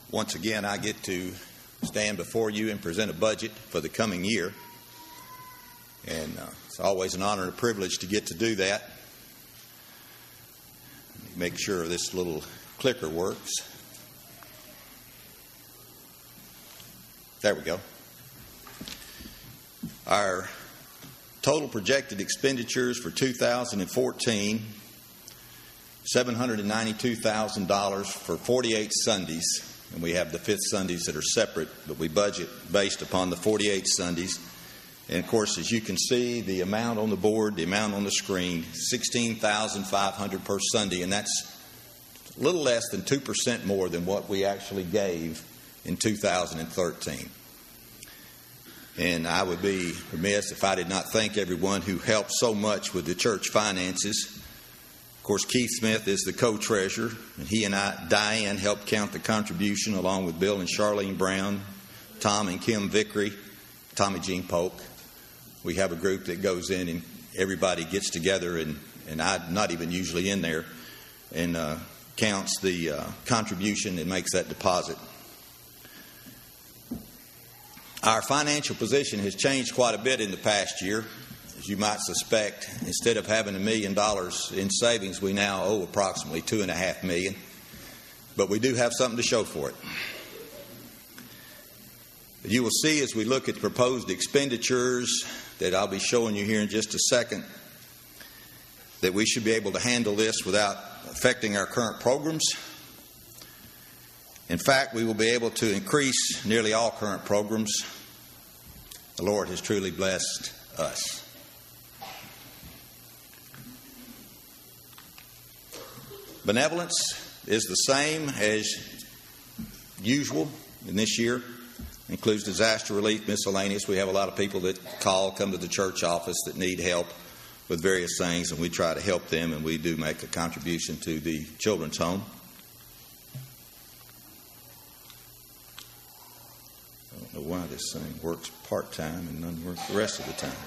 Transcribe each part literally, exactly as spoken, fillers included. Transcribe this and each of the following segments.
Once again, I get to stand before you and present a budget for the coming year. And uh, it's always an honor and a privilege to get to do that. Make sure this little clicker works. There we go. Our total projected expenditures for two thousand fourteen, seven hundred ninety-two thousand dollars for forty-eight Sundays. And we have the fifth Sundays that are separate, but we budget based upon the forty-eight Sundays. And, of course, as you can see, the amount on the board, the amount on the screen, sixteen thousand five hundred dollars per Sunday, and that's a little less than two percent more than what we actually gave in two thousand thirteen. And I would be remiss if I did not thank everyone who helped so much with the church finances. Of course, Keith Smith is the co-treasurer, and he and I, Diane, helped count the contribution along with Bill and Charlene Brown, Tom and Kim Vickery, Tommy Jean Polk. We have a group that goes in and everybody gets together, and, and I'm not even usually in there, and uh, counts the uh, contribution and makes that deposit. Our financial position has changed quite a bit in the past year. As you might suspect, instead of having a million dollars in savings, we now owe approximately two and a half million. But we do have something to show for it. You will see as we look at the proposed expenditures that I'll be showing you here in just a second that we should be able to handle this without affecting our current programs. In fact, we will be able to increase nearly all current programs. The Lord has truly blessed us. Benevolence is the same as usual in this year. It includes disaster relief, miscellaneous. We have a lot of people that call, come to the church office that need help with various things, and we try to help them, and we do make a contribution to the children's home. I don't know why this thing works part-time and doesn't work the rest of the time.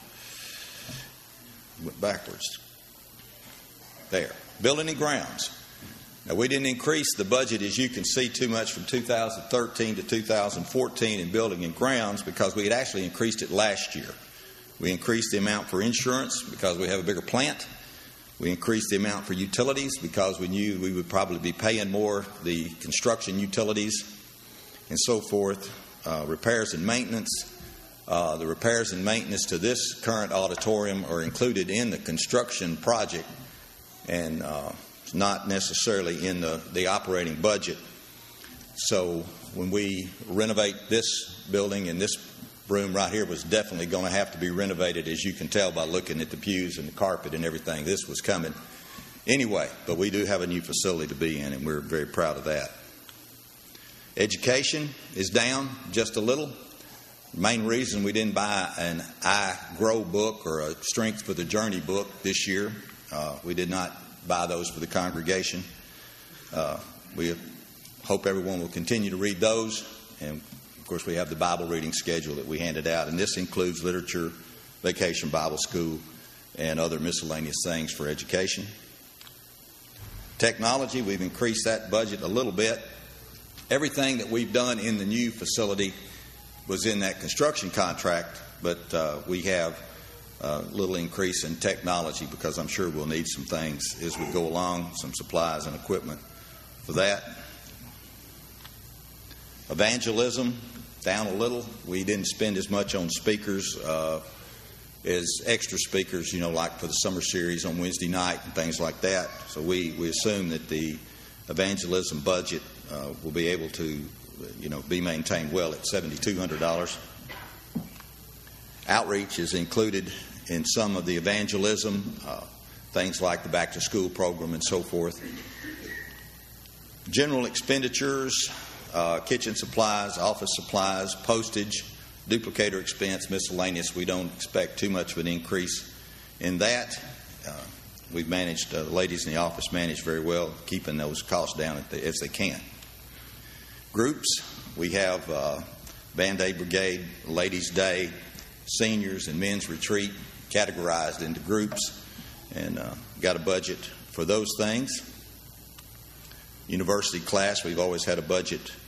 Went backwards. There. Building and grounds. Now, we didn't increase the budget, as you can see, too much from two thousand thirteen to two thousand fourteen in building and grounds because we had actually increased it last year. We increased the amount for insurance because we have a bigger plant. We increased the amount for utilities because we knew we would probably be paying more the construction utilities and so forth. Uh, repairs and maintenance. Uh, the repairs and maintenance to this current auditorium are included in the construction project and uh, not necessarily in the, the operating budget. So when we renovate this building, and this room right here was definitely going to have to be renovated, as you can tell by looking at the pews and the carpet and everything. This was coming anyway, but we do have a new facility to be in, and we're very proud of that. Education is down just a little. The main reason we didn't buy an I Grow book or a Strength for the Journey book this year, uh, we did not buy those for the congregation. Uh, we hope everyone will continue to read those. And, of course, we have the Bible reading schedule that we handed out. And this includes literature, vacation Bible school, and other miscellaneous things for education. Technology, we've increased that budget a little bit. Everything that we've done in the new facility was in that construction contract, but uh, we have a little increase in technology because I'm sure we'll need some things as we go along, some supplies and equipment for that. Evangelism, down a little. We didn't spend as much on speakers uh, as extra speakers, you know, like for the summer series on Wednesday night and things like that. So we, we assume that the evangelism budget uh, will be able to, you know, be maintained well at seven thousand two hundred dollars. Outreach is included in some of the evangelism, uh, things like the back-to-school program and so forth. General expenditures, uh, kitchen supplies, office supplies, postage, duplicator expense, miscellaneous. We don't expect too much of an increase in that. Uh, we've managed, uh, the ladies in the office manage very well, keeping those costs down at the, as they can. Groups, we have uh, Band-Aid Brigade, Ladies' Day, Seniors, and Men's Retreat categorized into groups, and uh, got a budget for those things. University class, we've always had a budget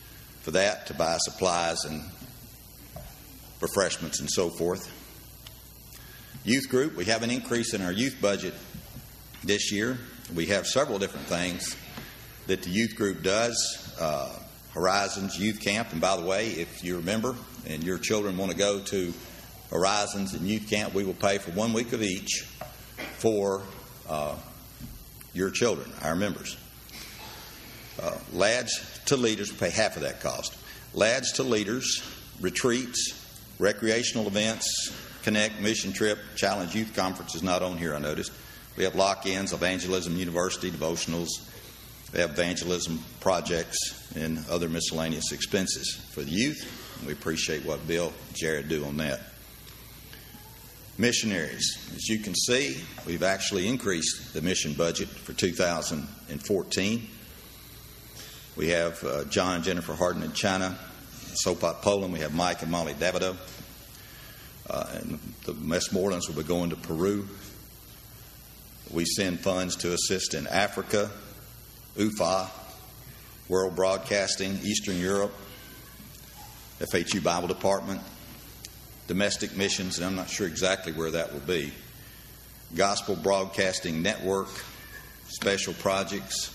for that to buy supplies and refreshments and so forth. Youth group, we have an increase in our youth budget this year. We have several different things that the youth group does. Uh, Horizons Youth Camp, and by the way, if you remember and your children want to go to Horizons and Youth Camp, we will pay for one week of each for uh, your children, our members. Uh, Lads to Leaders, we pay half of that cost. Lads to Leaders, retreats, recreational events, Connect, Mission Trip, Challenge Youth Conference is not on here, I noticed. We have lock-ins, Evangelism University, devotionals. We have evangelism projects and other miscellaneous expenses for the youth. We appreciate what Bill and Jared do on that. Missionaries. As you can see, we've actually increased the mission budget for two thousand fourteen. We have uh, John and Jennifer Harden in China, Sopat, Poland. We have Mike and Molly Davido. Uh, and the Westmorlands will be going to Peru. We send funds to assist in Africa, U F A, World Broadcasting, Eastern Europe, F H U Bible Department, domestic missions, and I'm not sure exactly where that will be, Gospel Broadcasting Network, special projects,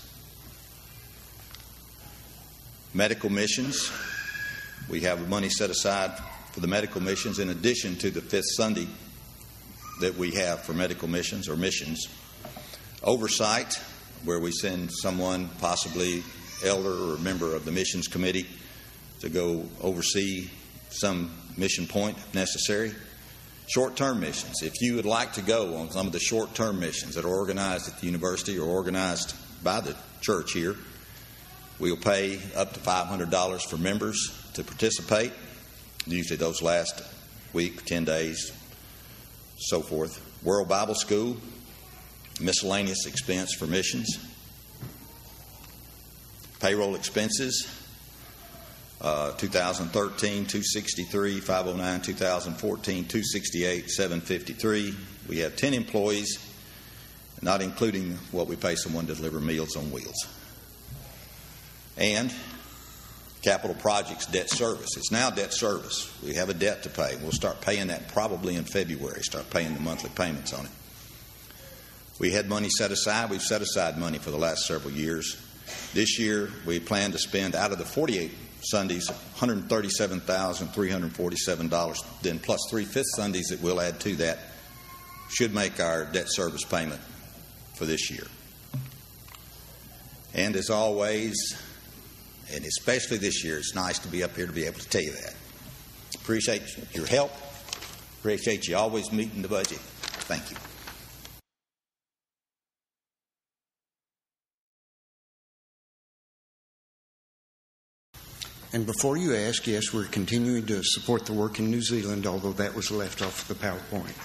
medical missions. We have money set aside for the medical missions in addition to the fifth Sunday that we have for medical missions or missions. Oversight, where we send someone, possibly elder or member of the missions committee, to go oversee some mission point if necessary. Short-term missions. If you would like to go on some of the short-term missions that are organized at the university or organized by the church here, we'll pay up to five hundred dollars for members to participate. Usually those last week, ten days, so forth. World Bible School, miscellaneous expense for missions. Payroll expenses, uh, two thousand thirteen, two sixty-three, five oh nine, two thousand fourteen, two sixty-eight, seven fifty-three. We have ten employees, not including what we pay someone to deliver Meals on Wheels. And capital projects debt service. It's now debt service. We have a debt to pay. We'll start paying that probably in February, start paying the monthly payments on it. We had money set aside. We've set aside money for the last several years. This year, we plan to spend out of the forty-eight Sundays, one hundred thirty-seven thousand three hundred forty-seven dollars, then plus three fifth Sundays that we'll add to that, should make our debt service payment for this year. And as always, and especially this year, it's nice to be up here to be able to tell you that. Appreciate your help. Appreciate you always meeting the budget. Thank you. And before you ask, yes, we're continuing to support the work in New Zealand, although that was left off the PowerPoint.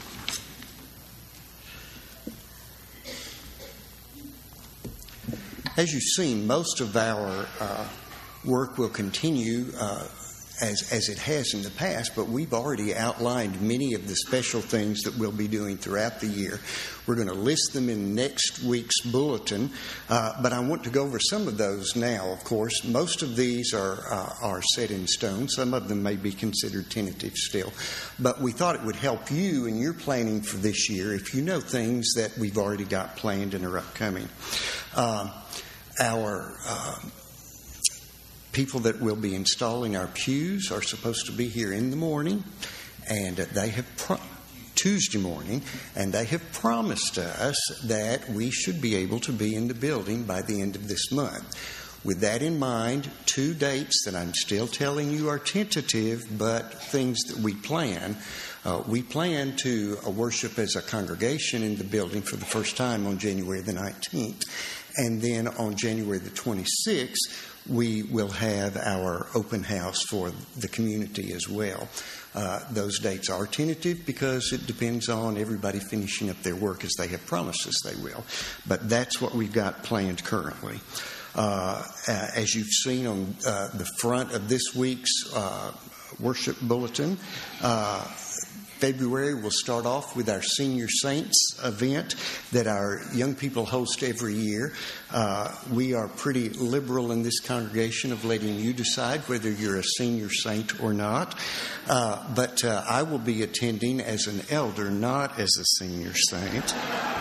As you've seen, most of our uh, work will continue uh, as, as it has in the past, but we've already outlined many of the special things that we'll be doing throughout the year. We're going to list them in next week's bulletin, uh, but I want to go over some of those now, of course. Most of these are, uh, are set in stone. Some of them may be considered tentative still. But we thought it would help you in your planning for this year if you know things that we've already got planned and are upcoming. Uh, our uh, people that will be installing our pews are supposed to be here in the morning, and they have pro- Tuesday morning, and they have promised us that we should be able to be in the building by the end of this month. With that in mind, two dates that I'm still telling you are tentative, but things that we plan. Uh, we plan to uh, worship as a congregation in the building for the first time on January the nineteenth. And then on January the twenty-sixth, we will have our open house for the community as well. Uh, those dates are tentative because it depends on everybody finishing up their work as they have promised us they will. But that's what we've got planned currently. Uh, as you've seen on uh, the front of this week's uh, worship bulletin, uh, February, we'll start off with our Senior Saints event that our young people host every year. Uh, we are pretty liberal in this congregation of letting you decide whether you're a senior saint or not. Uh, but uh, I will be attending as an elder, not as a senior saint.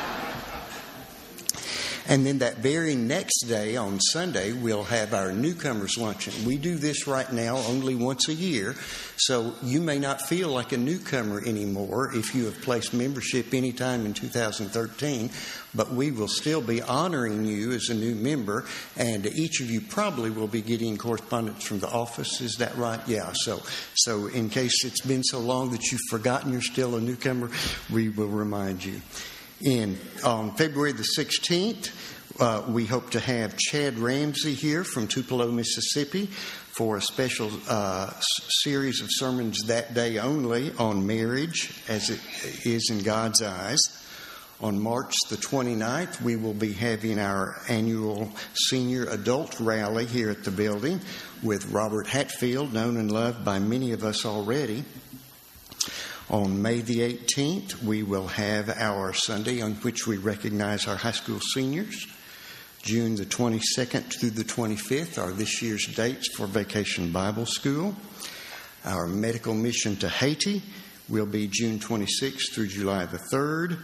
And then that very next day, on Sunday, we'll have our newcomers luncheon. We do this right now only once a year, so you may not feel like a newcomer anymore if you have placed membership anytime in two thousand thirteen, but we will still be honoring you as a new member, and each of you probably will be getting correspondence from the office. Is that right? Yeah, so so in case it's been so long that you've forgotten you're still a newcomer, we will remind you. In on February the sixteenth, uh, we hope to have Chad Ramsey here from Tupelo, Mississippi, for a special uh, s- series of sermons that day only on marriage as it is in God's eyes. On March the twenty-ninth, we will be having our annual senior adult rally here at the building with Robert Hatfield, known and loved by many of us already. On May the eighteenth, we will have our Sunday on which we recognize our high school seniors. June the twenty-second through the twenty-fifth are this year's dates for Vacation Bible School. Our medical mission to Haiti will be June twenty-sixth through July the third.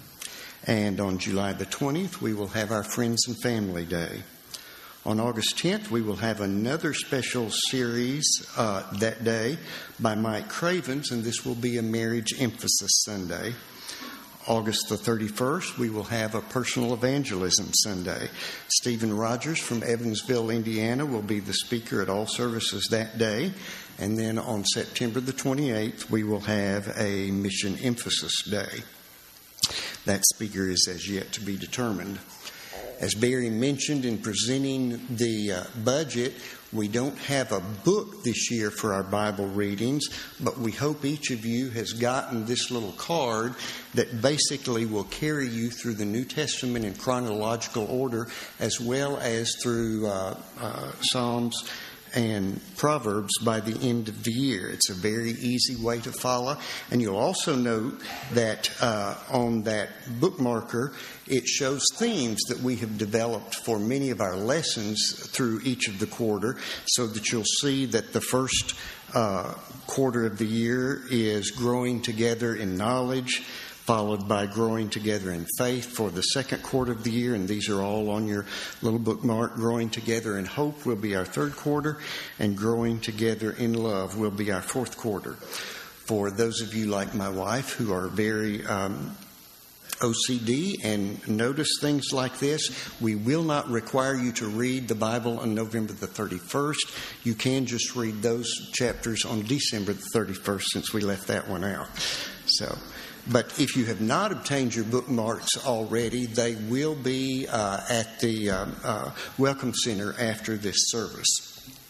And on July the twentieth, we will have our Friends and Family Day. On August tenth, we will have another special series uh, that day by Mike Cravens, and this will be a marriage emphasis Sunday. August the thirty-first, we will have a personal evangelism Sunday. Stephen Rogers from Evansville, Indiana, will be the speaker at all services that day. And then on September the twenty-eighth, we will have a mission emphasis day. That speaker is as yet to be determined. As Barry mentioned in presenting the uh, budget, we don't have a book this year for our Bible readings, but we hope each of you has gotten this little card that basically will carry you through the New Testament in chronological order, as well as through uh, uh, Psalms and Proverbs by the end of the year. It's a very easy way to follow. And you'll also note that uh, on that bookmarker, it shows themes that we have developed for many of our lessons through each of the quarter, so that you'll see that the first uh, quarter of the year is growing together in knowledge, followed by growing together in faith for the second quarter of the year, and these are all on your little bookmark. Growing together in hope will be our third quarter, and growing together in love will be our fourth quarter. For those of you like my wife who are very um, O C D and notice things like this, we will not require you to read the Bible on November the thirty-first. You can just read those chapters on December the thirty-first, since we left that one out. So... But if you have not obtained your bookmarks already, they will be uh, at the uh, uh, Welcome Center after this service.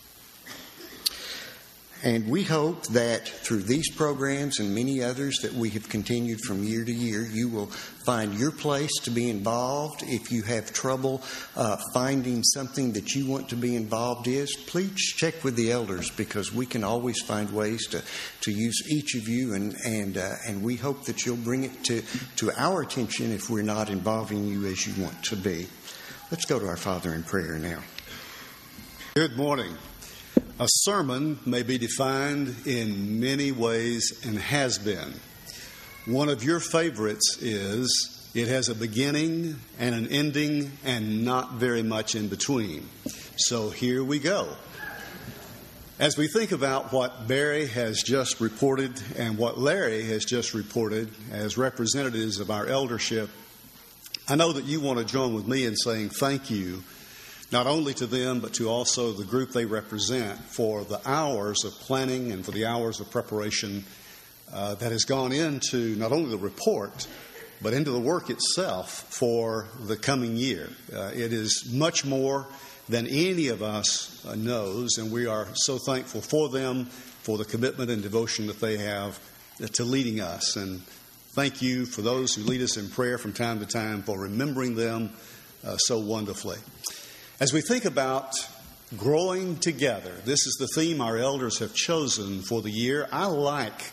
And we hope that through these programs and many others that we have continued from year to year, you will find your place to be involved. If you have trouble uh, finding something that you want to be involved in, please check with the elders, because we can always find ways to, to use each of you, and and uh, and we hope that you'll bring it to, to our attention if we're not involving you as you want to be. Let's go to our Father in prayer now. Good morning. A sermon may be defined in many ways and has been. One of your favorites is it has a beginning and an ending and not very much in between. So here we go. As we think about what Barry has just reported and what Larry has just reported as representatives of our eldership, I know that you want to join with me in saying thank you, not only to them, but to also the group they represent for the hours of planning and for the hours of preparation uh, that has gone into not only the report, but into the work itself for the coming year. Uh, it is much more than any of us uh, knows, and we are so thankful for them, for the commitment and devotion that they have uh, to leading us. And thank you for those who lead us in prayer from time to time for remembering them uh, so wonderfully. As we think about growing together, this is the theme our elders have chosen for the year. I like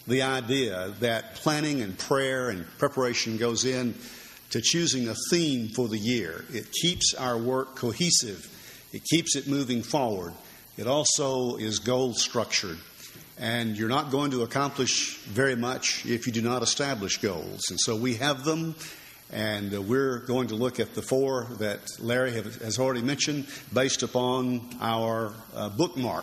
the idea that planning and prayer and preparation goes in to choosing a theme for the year. It keeps our work cohesive. It keeps it moving forward. It also is goal structured. And you're not going to accomplish very much if you do not establish goals. And so we have them, and uh, we're going to look at the four that Larry have, has already mentioned based upon our uh, bookmark.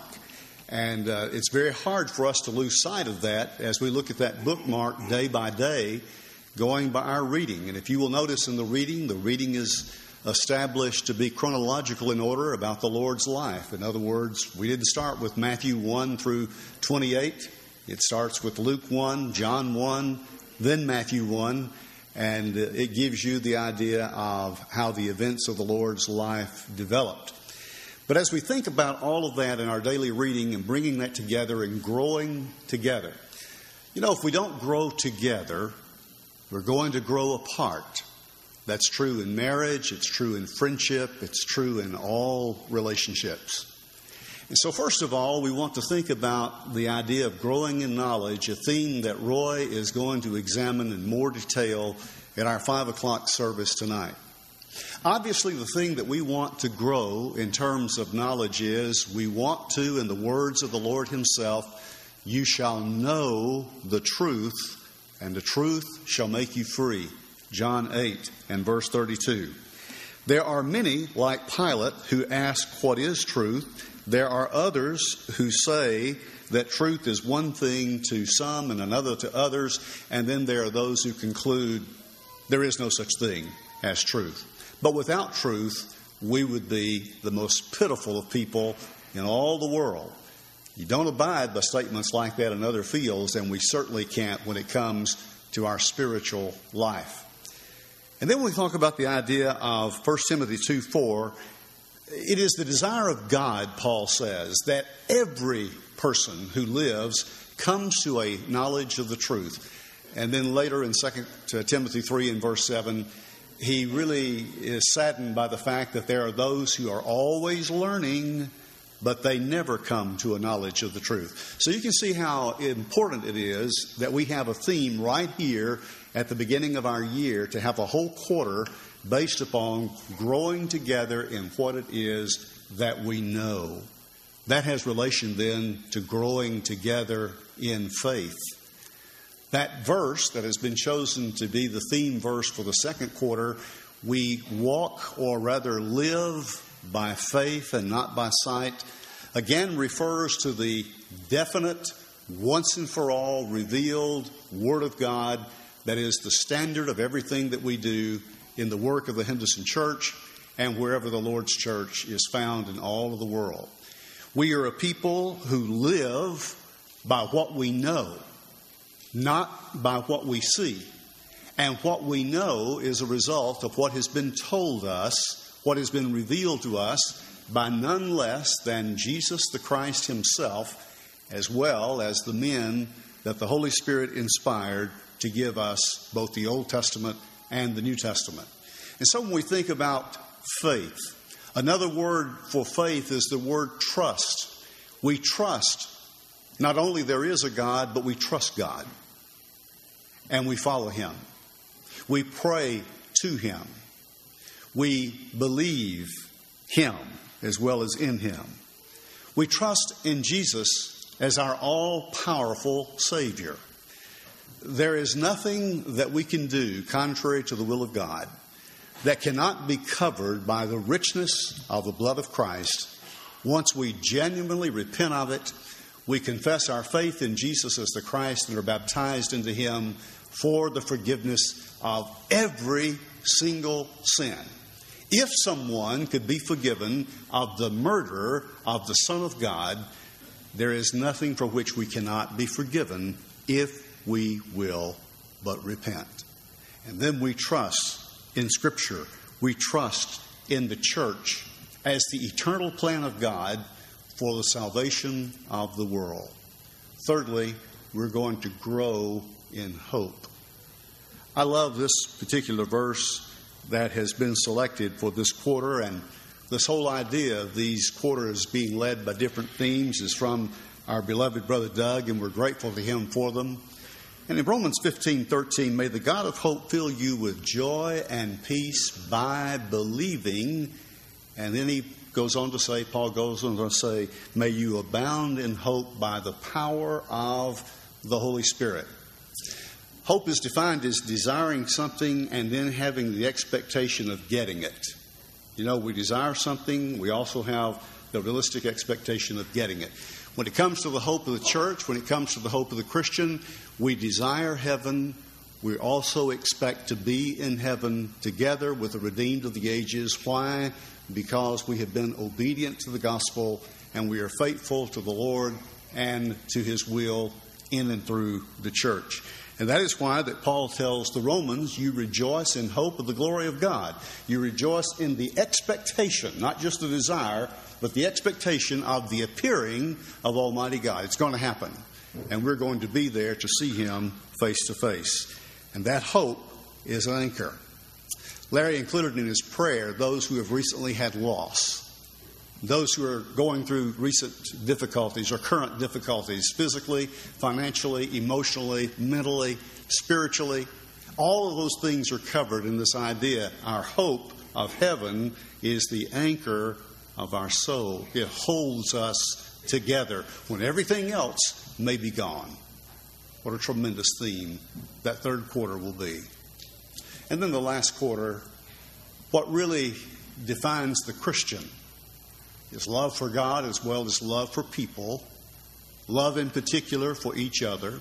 And uh, it's very hard for us to lose sight of that as we look at that bookmark day by day, going by our reading. And if you will notice in the reading, the reading is established to be chronological in order about the Lord's life. In other words, we didn't start with Matthew one through twenty-eight. It starts with Luke one, John one, then Matthew one, and it gives you the idea of how the events of the Lord's life developed. But as we think about all of that in our daily reading and bringing that together and growing together, you know, if we don't grow together, we're going to grow apart. That's true in marriage, it's true in friendship, it's true in all relationships. And so first of all, we want to think about the idea of growing in knowledge, a theme that Roy is going to examine in more detail at our five o'clock service tonight. Obviously, the thing that we want to grow in terms of knowledge is we want to, in the words of the Lord Himself, you shall know the truth, and the truth shall make you free. John eight and verse thirty-two. There are many, like Pilate, who ask what is truth. There are others who say that truth is one thing to some and another to others. And then there are those who conclude there is no such thing as truth. But without truth, we would be the most pitiful of people in all the world. You don't abide by statements like that in other fields, and we certainly can't when it comes to our spiritual life. And then when we talk about the idea of First Timothy two four, it is the desire of God, Paul says, that every person who lives comes to a knowledge of the truth. And then later in Second Timothy three and verse seven, he really is saddened by the fact that there are those who are always learning, but they never come to a knowledge of the truth. So you can see how important it is that we have a theme right here at the beginning of our year to have a whole quarter based upon growing together in what it is that we know. That has relation then to growing together in faith. That verse that has been chosen to be the theme verse for the second quarter, we walk or rather live by faith and not by sight, again refers to the definite, once and for all revealed Word of God that is the standard of everything that we do in the work of the Henderson Church and wherever the Lord's church is found in all of the world. We are a people who live by what we know, not by what we see. And what we know is a result of what has been told us, what has been revealed to us by none less than Jesus the Christ Himself, as well as the men that the Holy Spirit inspired to give us both the Old Testament and the New Testament. And so when we think about faith, another word for faith is the word trust. We trust not only there is a God, but we trust God. And we follow Him. We pray to Him. We believe Him as well as in Him. We trust in Jesus as our all-powerful Savior. There is nothing that we can do contrary to the will of God that cannot be covered by the richness of the blood of Christ. Once we genuinely repent of it, we confess our faith in Jesus as the Christ and are baptized into Him for the forgiveness of every single sin. If someone could be forgiven of the murder of the Son of God, there is nothing for which we cannot be forgiven if we will but repent. And then we trust in Scripture. We trust in the church as the eternal plan of God for the salvation of the world. Thirdly, we're going to grow in hope. I love this particular verse that has been selected for this quarter, and this whole idea of these quarters being led by different themes is from our beloved brother Doug, and we're grateful to him for them. And in Romans fifteen thirteen, may the God of hope fill you with joy and peace by believing. And then he goes on to say, Paul goes on to say, may you abound in hope by the power of the Holy Spirit. Hope is defined as desiring something and then having the expectation of getting it. You know, we desire something, we also have the realistic expectation of getting it. When it comes to the hope of the church, when it comes to the hope of the Christian, we desire heaven. We also expect to be in heaven together with the redeemed of the ages. Why? Because we have been obedient to the gospel and we are faithful to the Lord and to His will in and through the church. And that is why that Paul tells the Romans, you rejoice in hope of the glory of God. You rejoice in the expectation, not just the desire, but the expectation of the appearing of Almighty God. It's going to happen. And we're going to be there to see Him face to face. And that hope is an anchor. Larry included in his prayer those who have recently had loss, those who are going through recent difficulties or current difficulties, physically, financially, emotionally, mentally, spiritually. All of those things are covered in this idea. Our hope of heaven is the anchor of our soul. It holds us together when everything else may be gone. What a tremendous theme that third quarter will be. And then the last quarter, what really defines the Christian is love for God as well as love for people, love in particular for each other.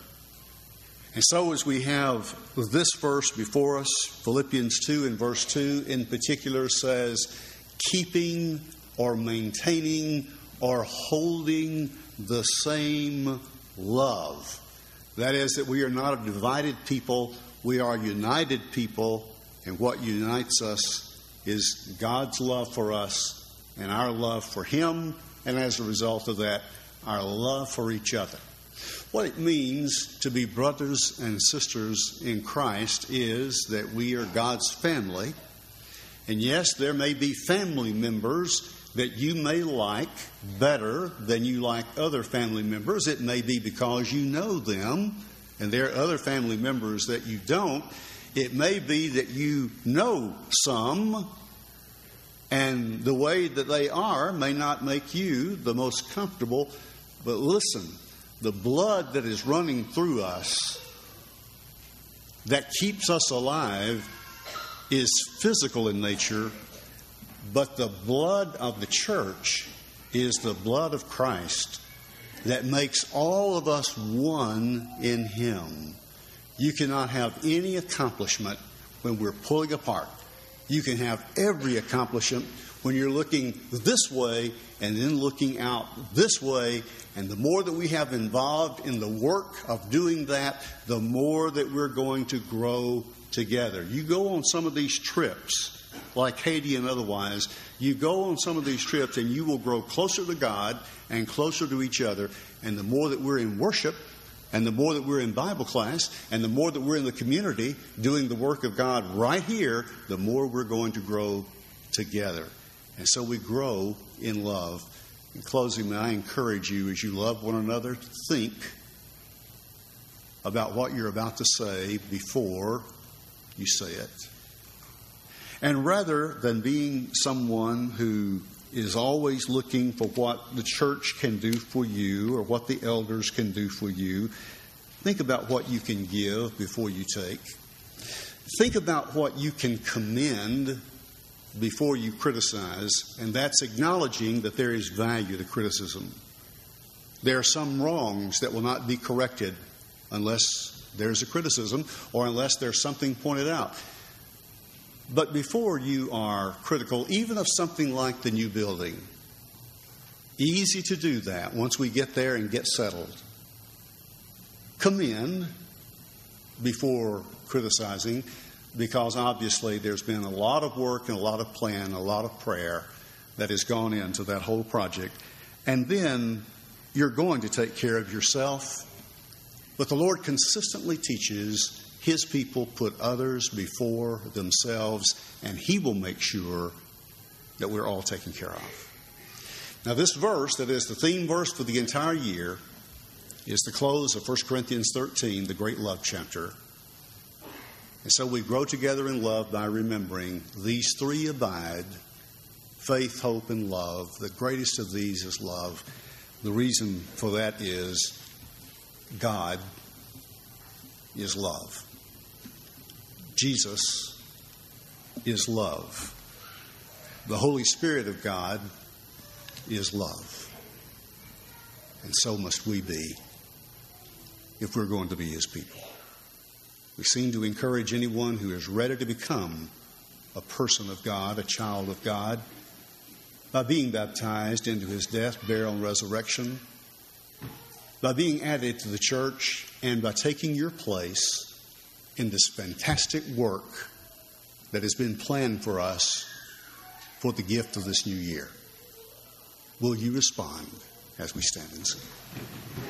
And so as we have this verse before us, Philippians two and verse two in particular says, keeping or maintaining or holding the same love. That is, that we are not a divided people, we are a united people, and what unites us is God's love for us and our love for Him, and as a result of that, our love for each other. What it means to be brothers and sisters in Christ is that we are God's family. And yes, there may be family members that you may like better than you like other family members. It may be because you know them, and there are other family members that you don't. It may be that you know some, and the way that they are may not make you the most comfortable. But listen, the blood that is running through us that keeps us alive is physical in nature, but the blood of the church is the blood of Christ that makes all of us one in Him. You cannot have any accomplishment when we're pulling apart. You can have every accomplishment when you're looking this way and then looking out this way. And the more that we have involved in the work of doing that, the more that we're going to grow together. You go on some of these trips, like Haiti and otherwise, you go on some of these trips and you will grow closer to God and closer to each other. And the more that we're in worship, and the more that we're in Bible class, and the more that we're in the community doing the work of God right here, the more we're going to grow together. And so we grow in love. In closing, may I encourage you, as you love one another, to think about what you're about to say before you say it. And rather than being someone who is always looking for what the church can do for you or what the elders can do for you, think about what you can give before you take. Think about what you can commend before you criticize, and that's acknowledging that there is value to criticism. There are some wrongs that will not be corrected unless there's a criticism or unless there's something pointed out. But before you are critical, even of something like the new building, easy to do that once we get there and get settled. Commend before criticizing, because obviously there's been a lot of work and a lot of plan, a lot of prayer that has gone into that whole project. And then you're going to take care of yourself. But the Lord consistently teaches His people put others before themselves, and He will make sure that we're all taken care of. Now, this verse, that is the theme verse for the entire year, is the close of First Corinthians thirteen, the great love chapter. And so we grow together in love by remembering these three abide: faith, hope, and love. The greatest of these is love. The reason for that is God is love. Jesus is love. The Holy Spirit of God is love. And so must we be if we're going to be His people. We seem to encourage anyone who is ready to become a person of God, a child of God, by being baptized into His death, burial, and resurrection, by being added to the church, and by taking your place in this fantastic work that has been planned for us for the gift of this new year. Will you respond as we stand and sing?